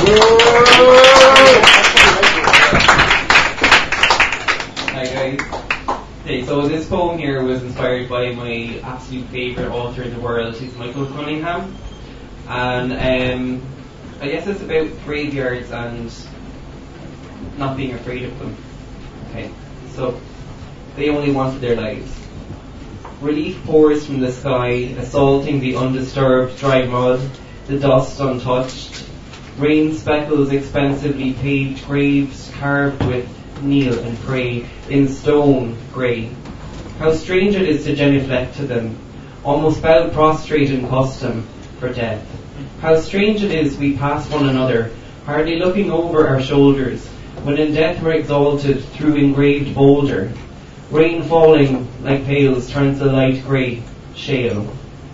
Hi guys. Okay, so this poem here was inspired by my absolute favourite author in the world. He's Michael Cunningham, and I guess it's about graveyards and not being afraid of them. Okay, so they only wanted their lives. Relief pours from the sky, assaulting the undisturbed dry mud, the dust untouched. Rain speckles expensively paved graves carved with kneel and pray in stone grey. How strange it is to genuflect to them, almost bow prostrate in custom for death. How strange it is we pass one another, hardly looking over our shoulders, when in death we're exalted through engraved boulder. Rain falling like pails turns the light grey shale.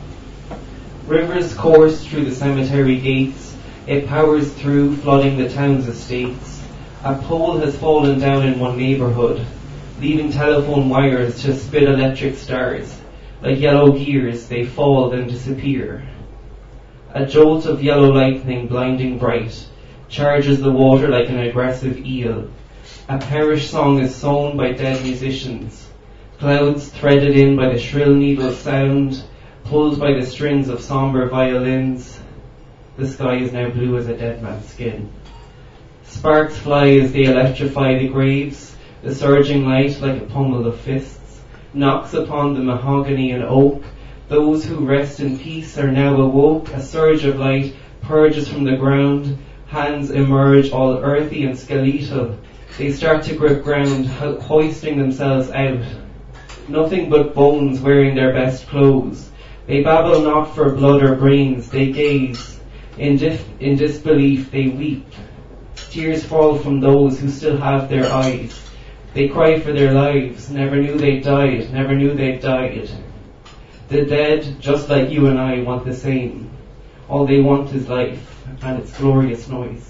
Rivers course through the cemetery gates, it powers through, flooding the town's estates. A pole has fallen down in one neighbourhood, leaving telephone wires to spit electric stars. Like yellow gears, they fall then disappear. A jolt of yellow lightning, blinding bright, charges the water like an aggressive eel. A parish song is sown by dead musicians, clouds threaded in by the shrill needle sound, pulled by the strings of sombre violins. The sky is now blue as a dead man's skin. Sparks fly as they electrify the graves. The surging light, like a pummel of fists, knocks upon the mahogany and oak. Those who rest in peace are now awoke. A surge of light purges from the ground. Hands emerge, all earthy and skeletal. They start to grip ground, hoisting themselves out. Nothing but bones wearing their best clothes. They babble not for blood or brains. They gaze. In disbelief they weep. Tears fall from those who still have their eyes. They cry for their lives, never knew they died, never knew they died. The dead, just like you and I, want the same. All they want is life and its glorious noise.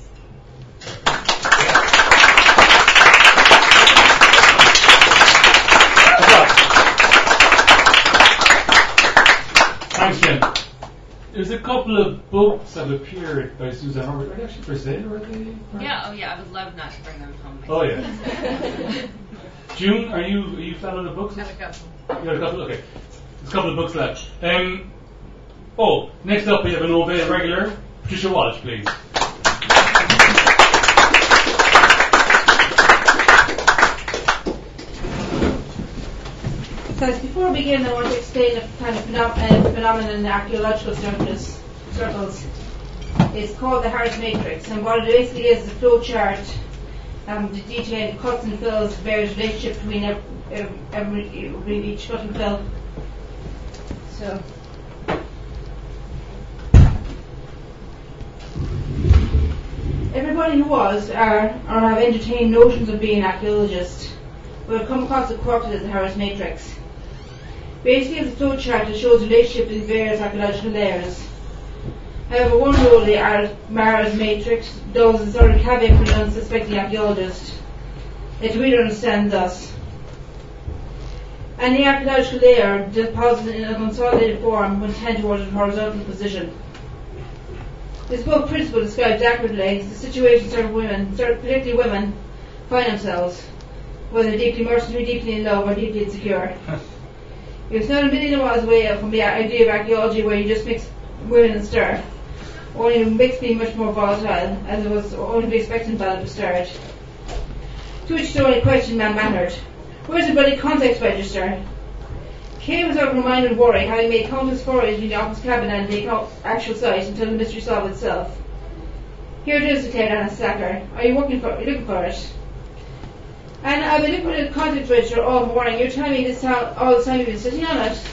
Thanks, Jim. There's a couple of books that appeared by Suzanne Roberts. Are they actually for sale, or are they? Yeah, I would love not to bring them home. Oh, yeah. June, are you following the books? Got a couple. You got a couple? Okay. There's a couple of books left. Next up we have an Ovale regular. Patricia Walsh, please. Before we begin, I want to explain a kind of phenomenon in archaeological circles. It's called the Harris Matrix, and what it basically is a flow chart detailing cuts and fills, various relationships between each cut and fill. So, everybody who was or have entertained notions of being an archaeologist will have come across the corpus as the Harris Matrix. Basically, it's a flow chart that shows the relationship in various archaeological layers. However, one rule of the Mars Matrix does a sort of caveat for the unsuspecting archaeologist. It really understands thus. Any archaeological layer deposited in a consolidated form when tend towards a horizontal position. This book principle describes accurately the situation particularly women, find themselves, whether deeply mercenary, deeply in love, or deeply insecure. It's not a million miles away from the idea of archaeology where you just mix women and stir, only mix being much more volatile, as it was only to be expected by the start. To which the only question man mattered. Where's the bloody context register? Kay was over her mind with worry, having made countless forays between the office cabin and the actual site until the mystery solved itself. Here it is, declared Anna Slacker. Are you looking for it? And I've been looking at the context register all morning. You're telling me this all the time you've been sitting on it?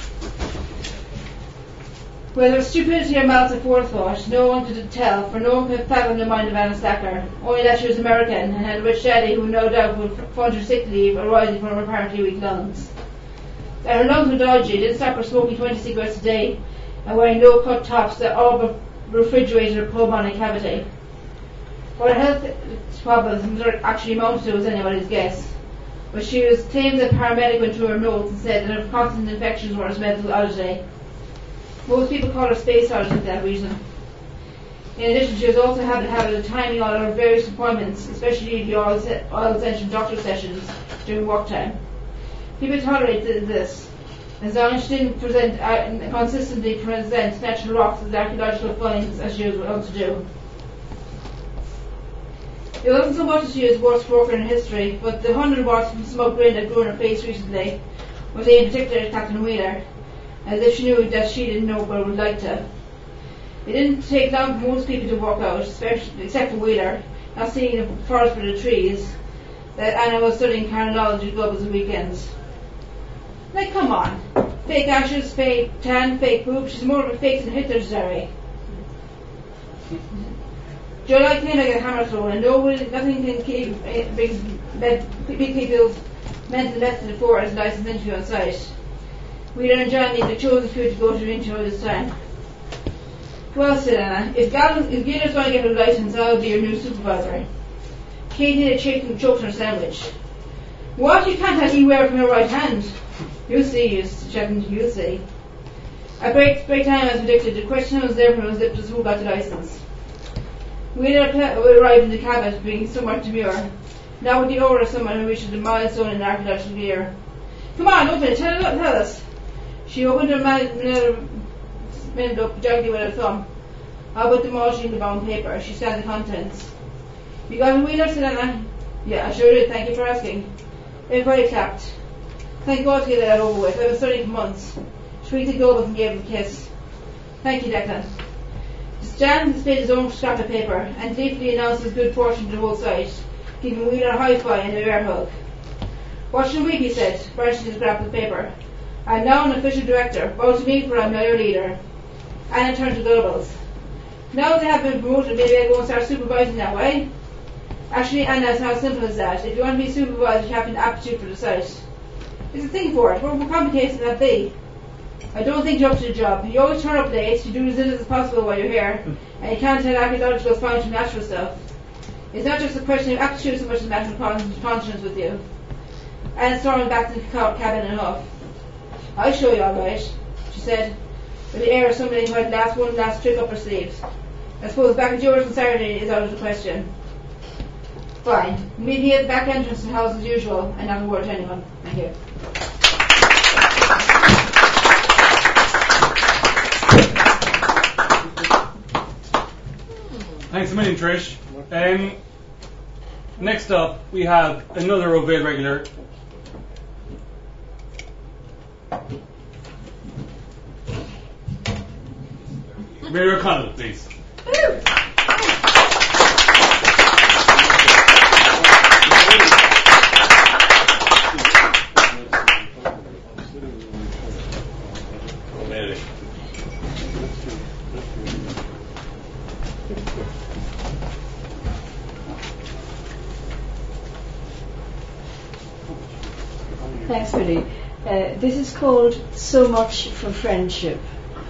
Whether stupidity or malice aforethought, no one could tell, for no one could fathom the mind of Anna Slacker, only that she was American and had a rich daddy who no doubt would fund her sick leave arising from her apparently weak lungs. That her lungs were dodgy didn't stop her smoking 20 cigarettes a day and wearing low-cut tops that all but refrigerated her pulmonic cavity. What her health problems actually amounted to was anybody's guess. But she was claimed that a paramedic went through her notes and said that her constant infections were a mental oddity. Most people call her space oddity for that reason. In addition, she was also had the habit of timing all her various appointments, especially the oil essential doctor sessions during work time. People tolerated this, as long as she didn't consistently present natural rocks as archaeological finds as she was wont to do. It wasn't so much that she was the worst worker in history, but the 100 watts from smoke grin that grew on her face recently was aimed particularly at Captain Wheeler, as if she knew that she didn't know what it would like to. It didn't take long for most people to walk out, except for Wheeler, not seeing the forest for the trees, that Anna was studying carnology clubs and weekends. Like, come on. Fake ashes, fake tan, fake boobs. She's more of a fake than Hitler's Zari. July came like a hammer throw, and nothing can keep big people's mental method to the fore as licensed interview on site. Wheeler and John need the chosen few to go to the interview this time. Well, said Anna, if Giller's going to get a license, I'll be your new supervisor. Kate needed choked on her sandwich. What? You can't have anywhere from your right hand. You'll see, you'll see. At break time, as predicted, the question was there from his lips was who got the license. Wheeler arrived in the cabinet, being somewhat demure. Now with the aura of someone who reaches a milestone in archaeological gear. Come on, open it, tell us. She opened her envelope gently with her thumb. Out with the mulching the bound paper. She scanned the contents. You got a Wheeler, said Anna? Yeah, I sure did, thank you for asking. Everybody clapped. Thank God to get that over with. I was studying for months. She picked the globus and gave him a kiss. Thank you, Declan. Jan displayed his own scrap of paper and gleefully announced his good fortune to the whole site, giving Wheeler a high five and a bear hug. What shall we, he said, branching his scrap of paper. I'm now an official director. Bow to me, for I'm now your leader. Anna turned to Goebbels. Now they have been promoted, maybe I go and start supervising that way. Actually, Anna, it's not as simple as that. If you want to be supervised, you have an aptitude for the site. There's a thing for it. What complicated can that be? I don't think you're up to the job. You always turn up late, you do as little as possible while you're here, and you can't tell archaeological finds from natural stuff. It's not just a question of aptitude so much as a matter of conscience with you. Anna stormed back to the cabin in a huff. I'll show you all right, she said, with the air of somebody who had one last trick up her sleeves. I suppose back at yours on Saturday is out of the question. Fine. Meet me at the back entrance to the house as usual, and not a word to anyone. Thank you. Thanks a million, Trish. Next up, we have another O'Vale regular. Mary O'Connell, please. Thanks, Billy. This is called So Much for Friendship.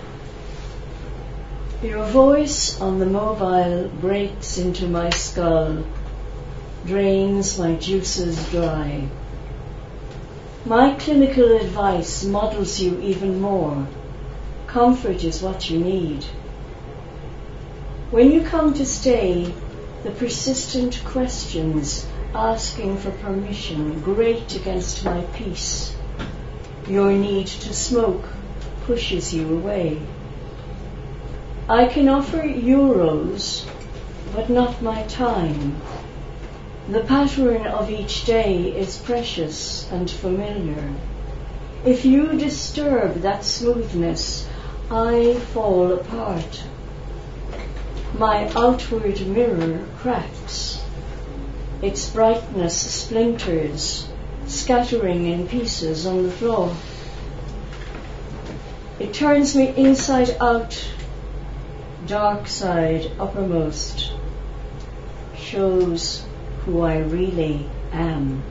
Your voice on the mobile breaks into my skull, drains my juices dry. My clinical advice muddles you even more. Comfort is what you need. When you come to stay, the persistent questions asking for permission grate against my peace. Your need to smoke pushes you away. I can offer euros, but not my time. The pattern of each day is precious and familiar. If you disturb that smoothness, I fall apart. My outward mirror cracks. Its brightness splinters, scattering in pieces on the floor. It turns me inside out, dark side uppermost, shows who I really am.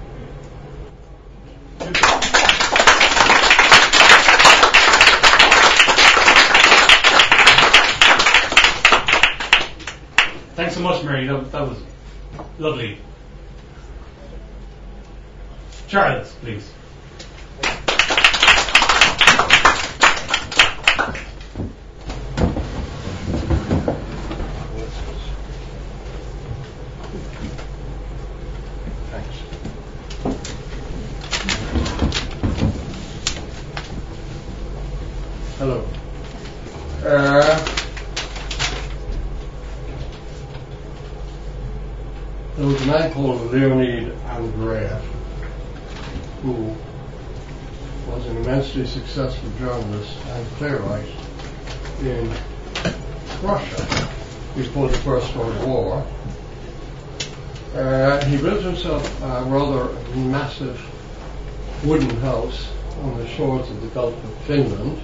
Thanks so much, Mary. That was lovely. Charles, please. Thanks. Hello. There was a man called Leonid Andreev, who was an immensely successful journalist and playwright in Russia before the First World War. He built himself a rather massive wooden house on the shores of the Gulf of Finland,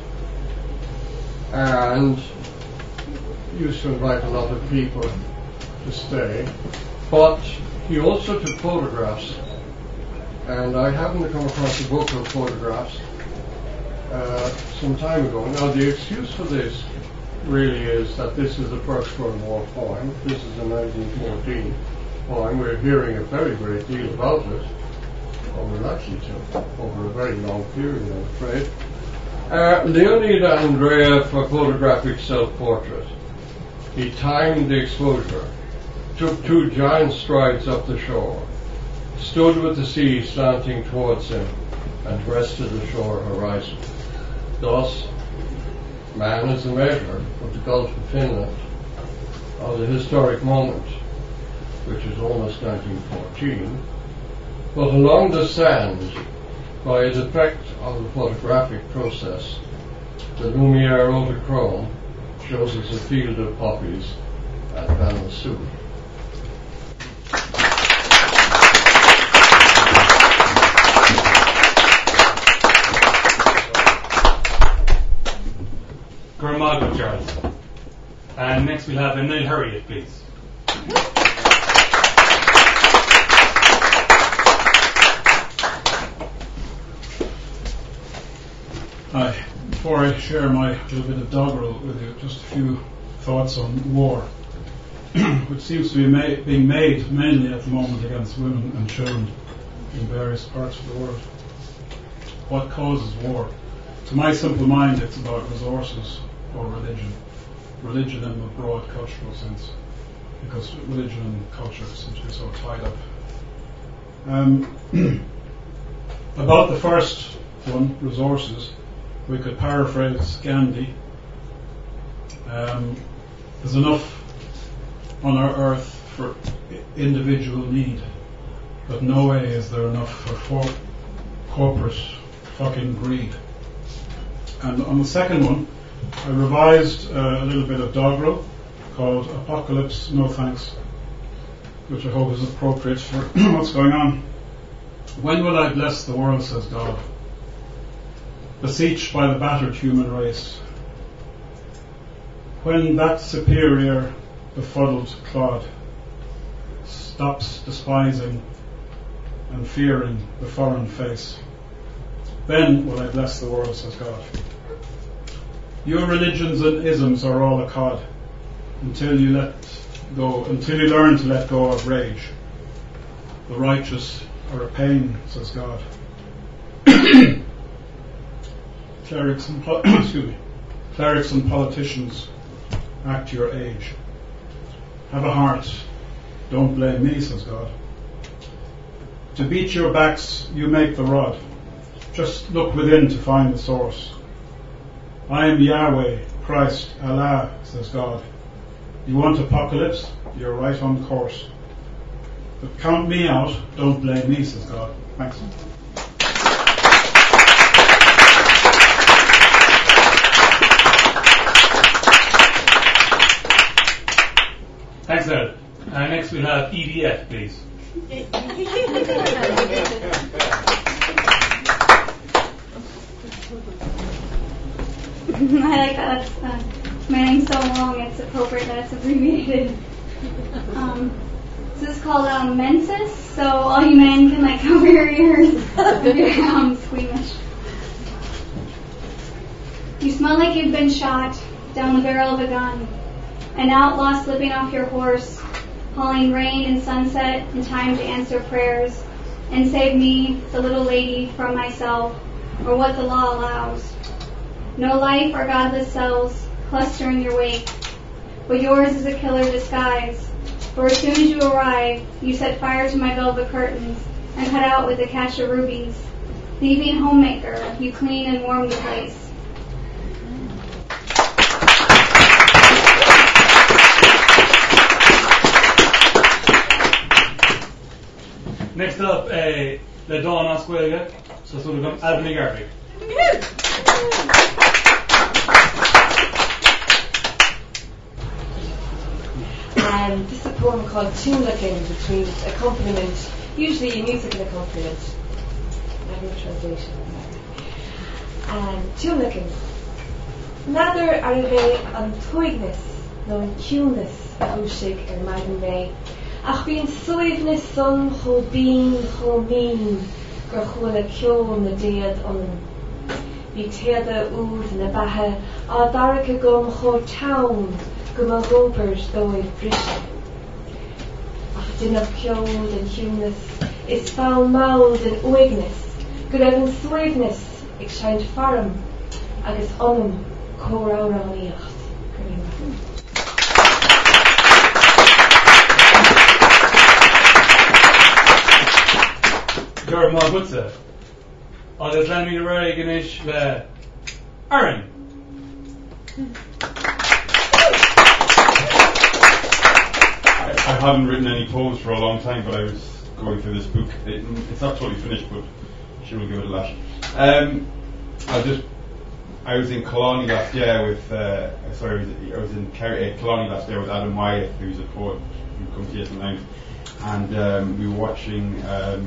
and used to invite a lot of people to stay. But he also took photographs, and I happened to come across a book of photographs some time ago. Now, the excuse for this really is that this is a First World War poem. This is a 1914 poem. We're hearing a very great deal about it, or we're likely to, over a very long period, I'm afraid. Leonid Andreev, a photographic self-portrait. He timed the exposure, took 2 giant strides up the shore, stood with the sea slanting towards him, and rested the shore horizon. Thus, man is the measure of the Gulf of Finland, of the historic moment, which is almost 1914, but along the sand, by a defect of the photographic process, the Lumiere autochrome shows us a field of poppies at Vanuatu. Gurmago, Charles. And next we'll have Emil Harriet, please. Hi. Before I share my little bit of doggerel with you, just a few thoughts on war, which seems to be being made mainly at the moment against women and children in various parts of the world. What causes war? To my simple mind, it's about resources or religion. Religion in a broad cultural sense, because religion and culture seem to be so tied up. About the first one, resources, we could paraphrase Gandhi. There's enough on our earth for individual need, but no way is there enough for corporate fucking greed. And on the second one, I revised a little bit of doggerel called Apocalypse No Thanks, which I hope is appropriate for what's going on. When will I bless the world, says God, beseeched by the battered human race? When that superior, befuddled clod stops despising and fearing the foreign face, then will I bless the world, says God. Your religions and isms are all a cod until you learn to let go of rage. The righteous are a pain, says God. Clerics and politicians, act your age. Have a heart, don't blame me, says God. To beat your backs, you make the rod. Just look within to find the source. I am Yahweh, Christ, Allah, says God. You want apocalypse? You're right on course. But count me out, don't blame me, says God. Thanks. Thanks, Ed. Next we'll have EDF, please. I like that. My name's so long, it's appropriate that it's abbreviated. So this is called Menses, so all you men can cover your ears if you're squeamish. You smell like you've been shot down the barrel of a gun. An outlaw slipping off your horse, hauling rain and sunset in time to answer prayers and save me, the little lady, from myself, or what the law allows. No life or godless cells cluster in your wake, but yours is a killer disguise, For as soon as you arrive, you set fire to my velvet curtains and cut out with a cache of rubies. Leaving homemaker, you clean and warm the place. Next up, Le Dawn Oscuelga, so sort of Albany Garvey. And this is a poem called Tunelachin, which means accompaniment, usually a musical accompaniment. I have no translation. Tunelachin. Nadir arve an tuignis, no an cunis, a hushig maiden bay. Ach bíon suimhne sun cho bín cho mín gur chuaile ceol na déad an. Bhí téada úd na bathe á daracha gom cho town go má rópers dóibh brise. Ach duine ceol an hiúnas is fáil máud an uignis go raibh an suimhnis ag seint farm agus anam córáráníocht. Gur má butsa. Agus le mí ra ganis le Aaron. I haven't written any poems for a long time, but I was going through this book. It's not totally finished, but sure we'll give it a lash. I was in Killarney last year with I was in Killarney last year with Adam Wyatt, who's a poet who comes here sometimes, and we were watching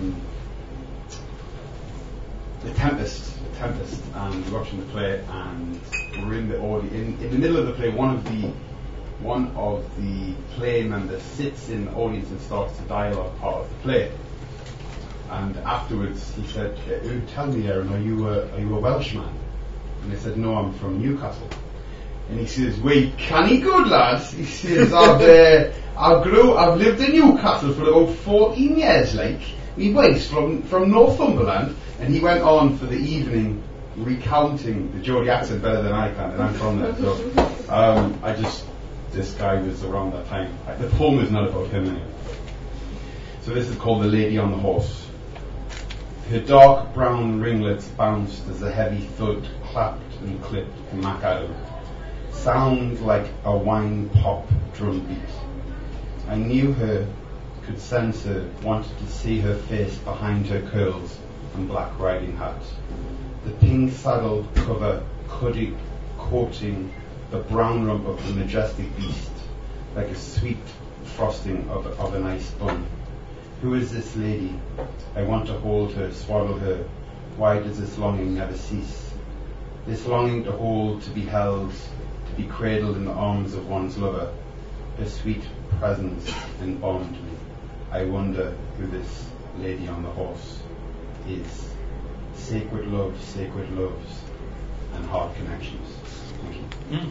The Tempest, and we were watching the play, and we were in the middle of the play. One of the play members sits in the audience and starts the dialogue part of the play. And afterwards he said, "Tell me, Aaron, are you a Welshman?" And I said, "No, I'm from Newcastle." And he says, "Wait, canny good lads." He says, I've lived in Newcastle for about 14 years, like. My wife's from Northumberland." And he went on for the evening recounting the Geordie accent better than I can, and I'm from there. So this guy was around that time. The poem is not about him anyway. So this is called The Lady on the Horse. Her dark brown ringlets bounced as a heavy thud clapped and clipped MacAdam. Sound like a wine pop drum beat. I knew her, could sense her, wanted to see her face behind her curls and black riding hat. The pink saddle cover coating the brown rump of the majestic beast like a sweet frosting of an ice bun. Who is this lady? I want to hold her, swaddle her. Why does this longing never cease? This longing to hold, to be held, to be cradled in the arms of one's lover. Her sweet presence embalmed me. I wonder who this lady on the horse is. Sacred loves, and heart connections. Thank you.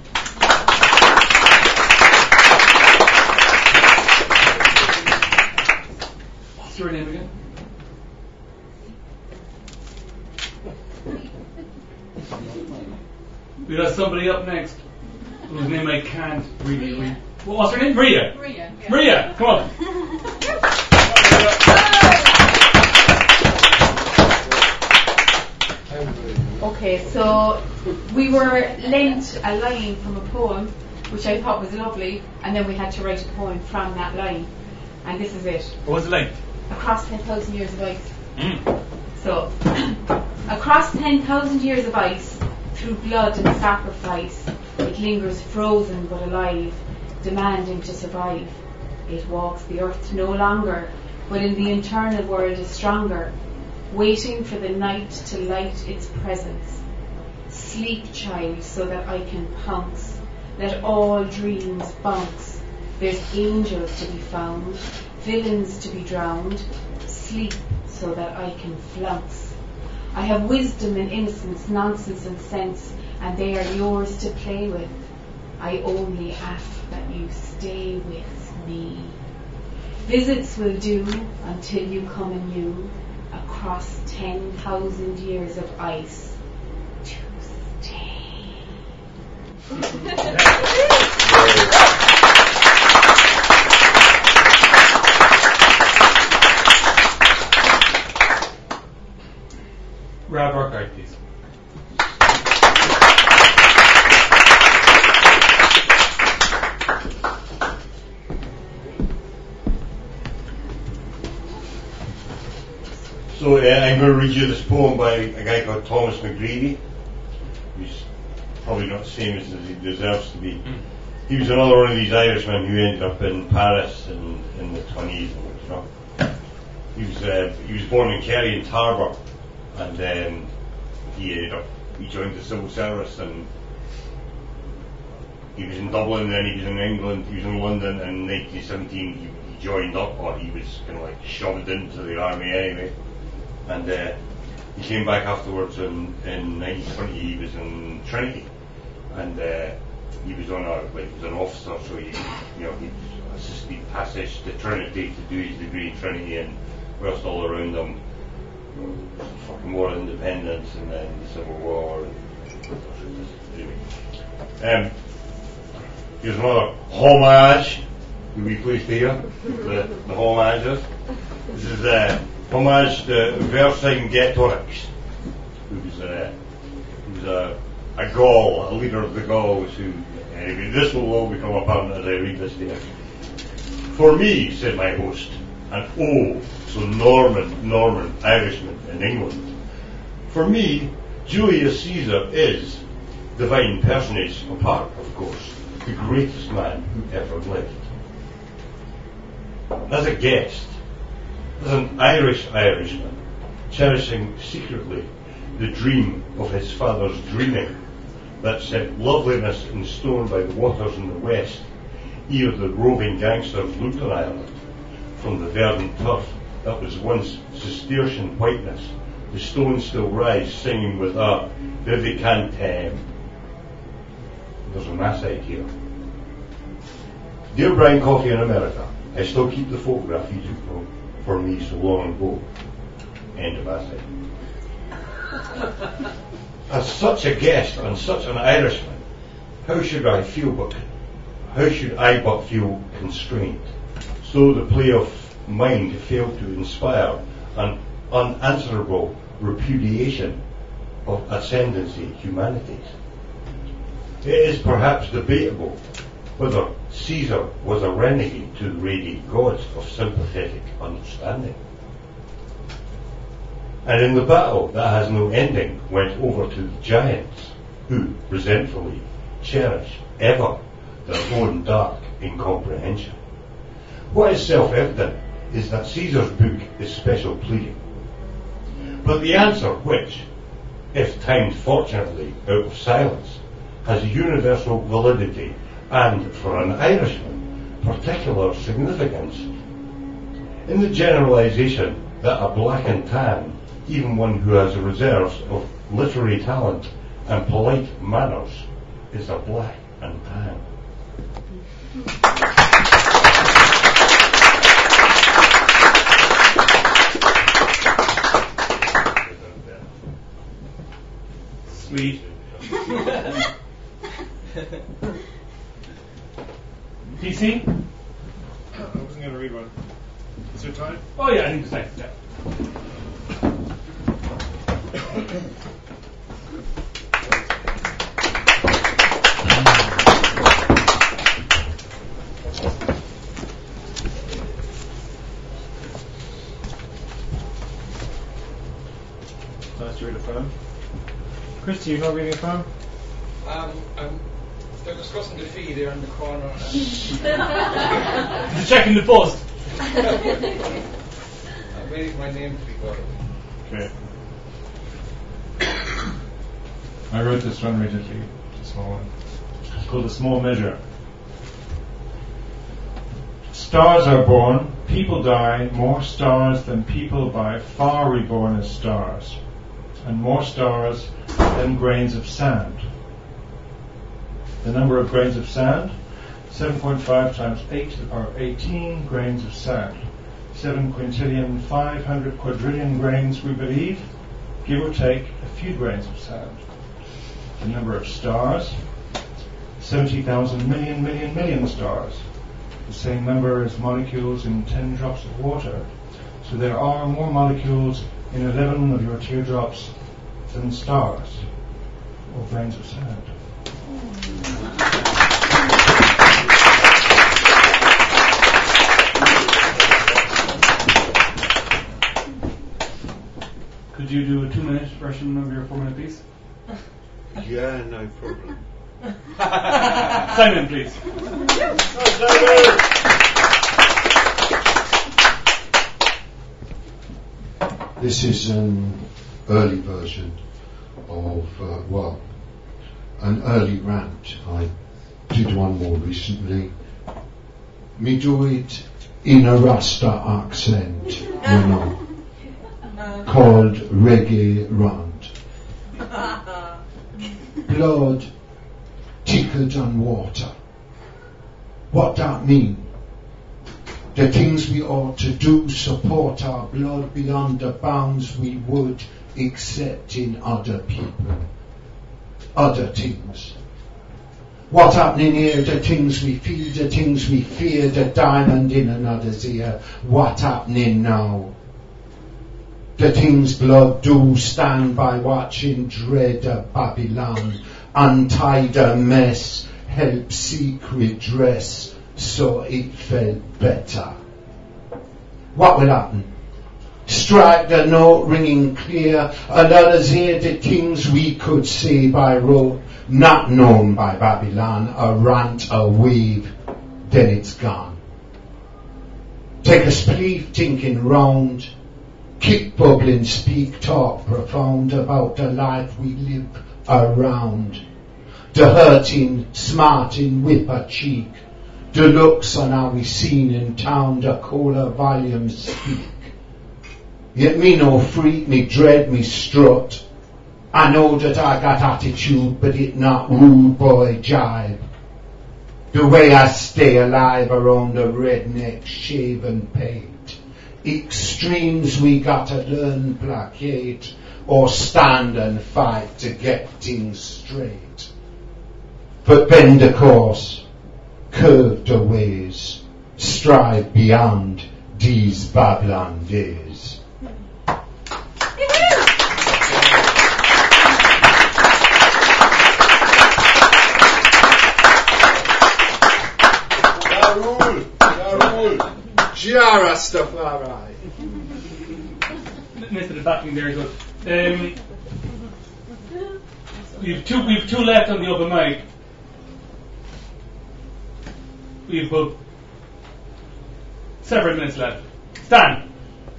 What's your name again? We got somebody up next whose name I can't really read. What's her name? Maria. Maria. Yeah. Maria, come on. Okay, so we were lent a line from a poem which I thought was lovely, and then we had to write a poem from that line, and this is it. What was the line? Across 10,000 years of ice. Mm. So, across 10,000 years of ice, through blood and sacrifice, it lingers frozen but alive, demanding to survive. It walks the earth no longer, but in the internal world is stronger, waiting for the night to light its presence. Sleep, child, so that I can pounce. Let all dreams bounce. There's angels to be found, villains to be drowned. Sleep, so that I can flounce. I have wisdom and innocence, nonsense and sense, and they are yours to play with. I only ask that you stay with me. Visits will do until you come anew, across 10,000 years of ice to stay. Brad Burkhardt, please. So I'm going to read you this poem by a guy called Thomas McGreevy, who's probably not the same as he deserves to be. He was another one of these Irishmen who ended up in Paris in the 20s. You know. He was born in Kerry in Tarbert, and then he joined the civil service, and he was in Dublin, and then he was in England, he was in London, and in 1917 he joined up, or he was kind of like shoved into the army anyway. And he came back afterwards in 1920. He was in Trinity, and he was on he was an officer, so he assisted passage to Trinity to do his degree in Trinity, and whilst all around him, fucking war of independence, and then the Civil War. Anyway, here's another homage that we placed here. The homages. This is homage to Vercingetorix, who was a Gaul, a leader of the Gauls, who, anyway, this will all become apparent as I read this here. For me, said my host, an so Norman Irishman in England, for me, Julius Caesar is, divine personage apart, of course, the greatest man who ever lived. As a guest, as an Irishman, cherishing secretly the dream of his father's dreaming that set loveliness in stone by the waters in the west, ere the roving gangsters looked on Ireland from the verdant turf that was once Cistercian whiteness. The stones still rise, singing with a vivicantem. There's a Maasai here. Dear Brian Coffey in America, I still keep the photograph you took for me so long ago. End of essay. As such a guest and such an Irishman, how should I but feel constrained? So the play of mind failed to inspire an unanswerable repudiation of ascendancy humanities. It is perhaps debatable whether Caesar was a renegade to the radiant gods of sympathetic understanding. And in the battle that has no ending went over to the giants, who resentfully cherish ever their own dark incomprehension. What is self-evident is that Caesar's book is special pleading. But the answer which, if timed fortunately out of silence, has universal validity and, for an Irishman, particular significance, in the generalization that a black and tan, even one who has reserves of literary talent and polite manners, is a black and tan. Sweet. PC? I wasn't going to read one. Is there time? Oh yeah, I think it's time. Yeah. Nice to read a poem. Christy, you're not reading a poem? They're discussing the fee there in the corner. Just checking the post. I'm waiting for my name to be called. Okay. I wrote this one originally. It's a small one. It's called A Small Measure. Stars are born, people die, more stars than people by far reborn as stars, and more stars than grains of sand. The number of grains of sand, 7.5 times 8 are 18 grains of sand. 7 quintillion 500 quadrillion grains, we believe, give or take a few grains of sand. The number of stars, 70,000 million stars. The same number as molecules in 10 drops of water. So there are more molecules in 11 of your teardrops than stars or grains of sand. Could you do a 2-minute version of your 4-minute piece? Yeah, no problem. Simon, please. This is an early version of, an early rant. I did one more recently. Me do it in a Rasta accent, called Reggae Rant. Blood thicker than water. What that mean? The things we ought to do support our blood beyond the bounds we would accept in other people. Other things. What's happening here? The things we feel, the things we fear, the diamond in another's ear. What's happening now? The things blood do stand by watching dread of Babylon. Untie the mess, help seek redress, so it felt better. What will happen? Strike the note ringing clear, and others hear the things we could say by rote, not known by Babylon, a rant, a wave, then it's gone. Take a spleef thinking round, kick bubbling, speak, talk profound about the life we live around. The hurting, smarting, whip a cheek, the looks on how we seen in town, the caller volumes speak. Yet me no freak, me dread, me strut. I know that I got attitude, but it not rude boy jive. The way I stay alive around the redneck shaven pate. Extremes we gotta learn placate, or stand and fight to get things straight. But bend the course, curve the ways, strive beyond these Babylon days. Jah Rastafari. Missed the backing there, good. We've two left on the open mic. We've got several minutes left. Stan.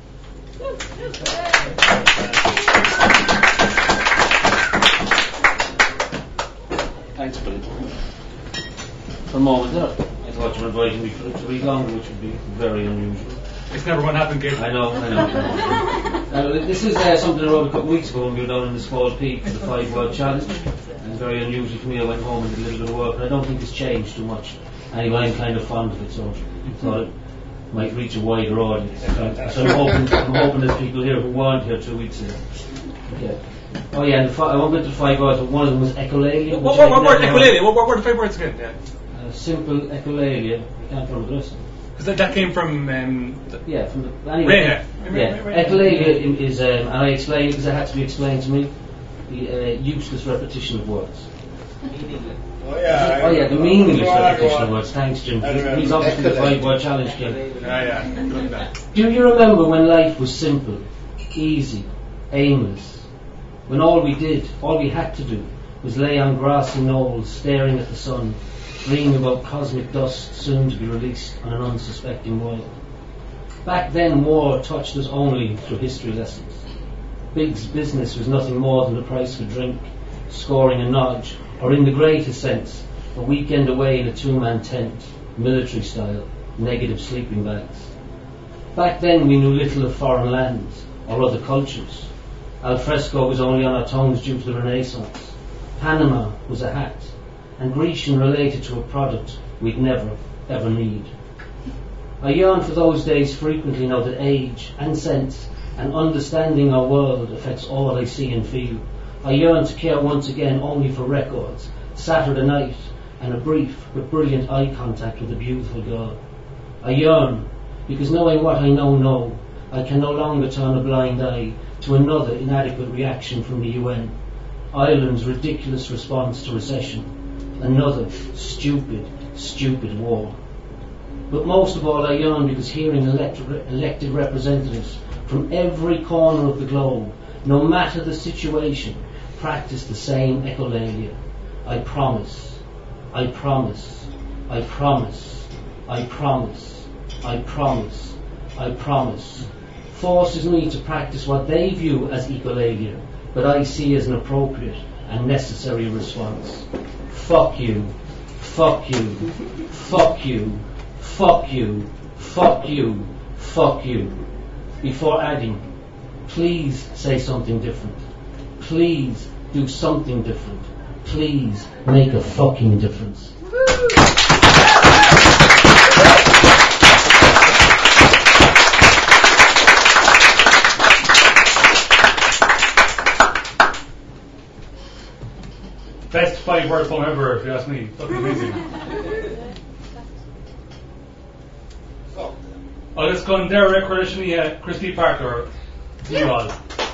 Thanks, Billy. For a moment there, I thought you were inviting me for it to read longer, which would be very unusual. It's never going to happen, Gabe. I know. This is something I wrote a couple of weeks ago when we were down in the Small Peak for the 5 World Challenge. And it's very unusual for me. I went home and did a little bit of work, and I don't think it's changed too much. Anyway, I'm kind of fond of it, so I thought it might reach a wider audience. So I'm hoping there's people here who weren't here 2 weeks ago. Okay. Oh yeah, and I won't go into the 5 words, but one of them was echolalia. What word echolalia? What were the 5 words again? Yeah. Simple echolalia. I can't remember the rest. Because that came from... from the... Anyway. Echolalia is, and I explained it because it had to be explained to me, the useless repetition of words. The meaningless repetition of words. Thanks, Jim. He's obviously the 5 Word Challenge kid. Do you remember when life was simple, easy, aimless? When all we had to do, was lay on grassy knolls, staring at the sun, dreaming about cosmic dust soon to be released on an unsuspecting world. Back then, war touched us only through history lessons. Big business was nothing more than the price for drink, scoring a nudge, or in the greatest sense, a weekend away in a 2-man tent, military style, negative sleeping bags. Back then we knew little of foreign lands or other cultures. Al fresco was only on our tongues due to the Renaissance. Panama was a hat, and Grecian related to a product we'd never, ever need. I yearn for those days frequently now that age and sense and understanding our world affects all I see and feel. I yearn to care once again only for records, Saturday night, and a brief but brilliant eye contact with a beautiful girl. I yearn, because knowing what I know, I can no longer turn a blind eye to another inadequate reaction from the UN. Ireland's ridiculous response to recession. Another stupid war. But most of all I yawn because hearing elected representatives from every corner of the globe, no matter the situation, practice the same echolalia. I promise, I promise, I promise, I promise, I promise, I promise, forces me to practice what they view as echolalia, but I see as an appropriate and necessary response. Fuck you, fuck you, fuck you, fuck you, fuck you, fuck you. Before adding, please say something different. Please do something different. Please make a fucking difference. Best 5-word poem ever, if you ask me. Fucking amazing. I'll just go on there recordation Christy Parker. You all.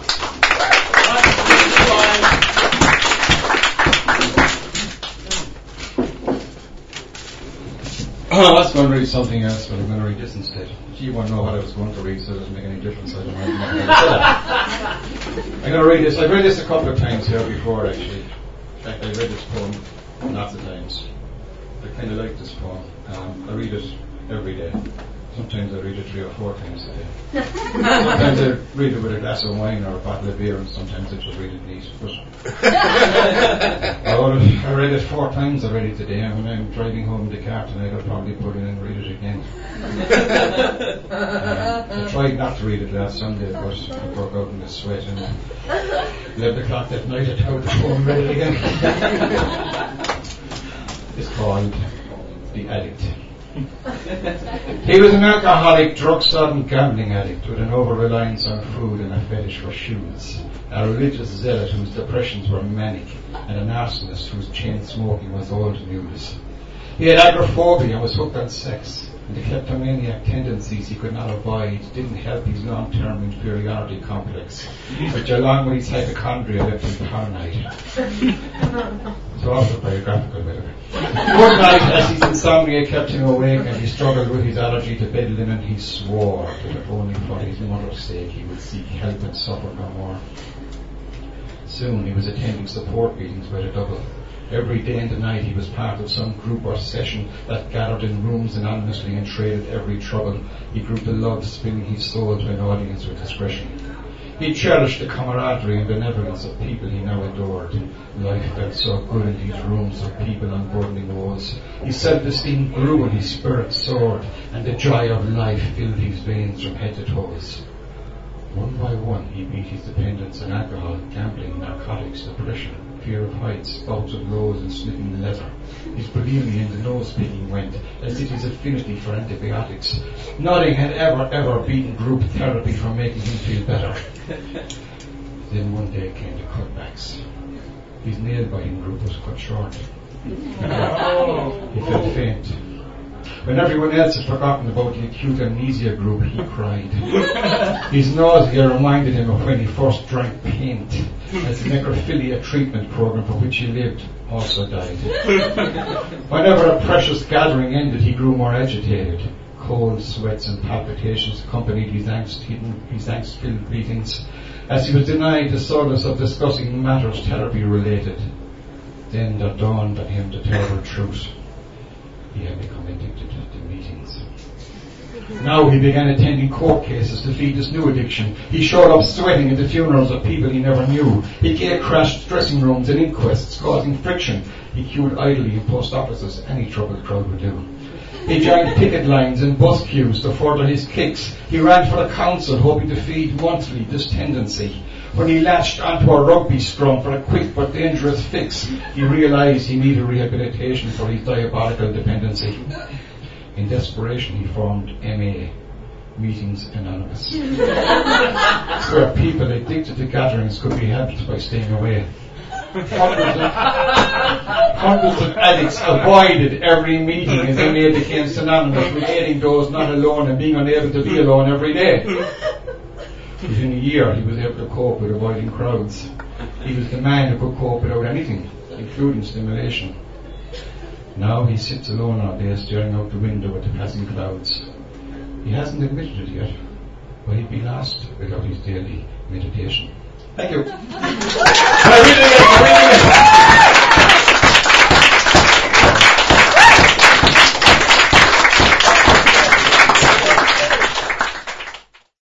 I was going to read something else, but I'm going to read this instead. She won't know what I was going to read, so it doesn't make any difference. I don't know. I'm going to read this. I've read this a couple of times here before, actually. In fact, I read this poem lots of times. I kind of like this poem. I read it every day. Sometimes I read it 3 or 4 times a day. Sometimes I read it with a glass of wine or a bottle of beer, and sometimes I just read it neat. But I read it 4 times already today, and when I'm driving home in the car tonight, I'll probably put it in and read it again. I tried not to read it last Sunday, but I broke out in a sweat, and 11 o'clock that night I told the phone and read it again. It's called The Addict. He was an alcoholic, drug-sodden gambling addict with an over-reliance on food and a fetish for shoes, a religious zealot whose depressions were manic, and an arsonist whose chain smoking was old news. He had agoraphobia and was hooked on sex, and the kleptomaniac tendencies he could not avoid didn't help his long-term inferiority complex, which along with his hypochondria left him paranoid. It's autobiographical, by the way. One night, as his insomnia kept him awake and he struggled with his allergy to bed linen, he swore that if only for his mother's sake he would seek help and suffer no more. Soon he was attending support meetings by the double. Every day and night he was part of some group or session that gathered in rooms anonymously and traded every trouble. He grew to love spilling his soul to an audience with discretion. He cherished the camaraderie and benevolence of people he now adored. Life felt so good in these rooms of people on burning walls. His self-esteem grew and his spirit soared, and the joy of life filled his veins from head to toes. One by one he beat his dependence on alcohol, gambling, narcotics, depression, fear of heights, bouts of lows and sniffing leather. His bulimia and the nose-picking went, as did his affinity for antibiotics. Nothing had ever beaten group therapy from making him feel better. Then one day came the cutbacks. His nail-biting group was cut short. He felt faint. When everyone else had forgotten about the acute amnesia group, he cried. His nausea reminded him of when he first drank paint, as the necrophilia treatment program for which he lived also died. Whenever a precious gathering ended, he grew more agitated. Cold sweats and palpitations accompanied his angst-filled breathings, as he was denied the solace of discussing matters therapy-related. Then there dawned on him the terrible truth. He had become addicted to meetings. Now he began attending court cases to feed this new addiction. He showed up sweating at the funerals of people he never knew. He gate-crashed dressing rooms and inquests, causing friction. He queued idly in post offices, any troubled crowd would do. He joined picket lines and bus queues to further his kicks. He ran for the council, hoping to feed monthly this tendency. When he latched onto a rugby scrum for a quick but dangerous fix, he realized he needed rehabilitation for his diabolical dependency. In desperation, he formed MA, Meetings Anonymous, where people addicted to gatherings could be helped by staying away. Hundreds of addicts avoided every meeting as MA became synonymous with aiding those not alone and being unable to be alone every day. Within a year, he was able to cope with avoiding crowds. He was the man who could cope without anything, including stimulation. Now he sits alone all day, staring out the window at the passing clouds. He hasn't admitted it yet, but he'd be lost without his daily meditation. Thank you.